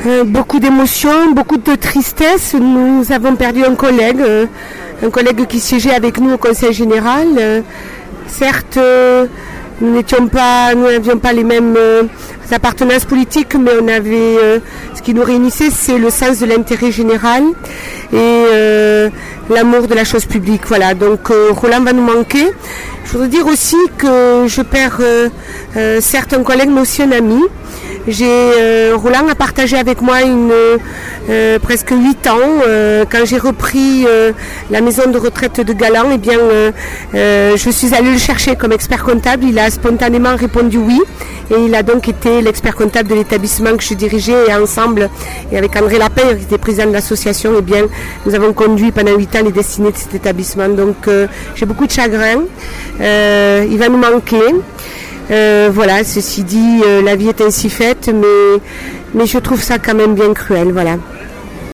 Beaucoup d'émotions, beaucoup de tristesse. Nous avons perdu un collègue qui siégeait avec nous au Conseil général. Certes, nous n'avions pas les mêmes appartenances politiques, mais on avait ce qui nous réunissait, c'est le sens de l'intérêt général et l'amour de la chose publique. Voilà. Donc Roland va nous manquer. Je voudrais dire aussi que je perds certes un collègue, mais aussi un ami. Roland a partagé avec moi presque 8 ans. Quand j'ai repris la maison de retraite de Galan, eh bien, je suis allée le chercher comme expert comptable. Il a spontanément répondu oui. Et il a donc été l'expert comptable de l'établissement que je dirigeais. Et ensemble, et avec André Lapin, qui était président de l'association, eh bien, nous avons conduit pendant 8 ans les destinées de cet établissement. Donc, j'ai beaucoup de chagrin. Il va nous manquer. Voilà, ceci dit, la vie est ainsi faite, mais je trouve ça quand même bien cruel, voilà.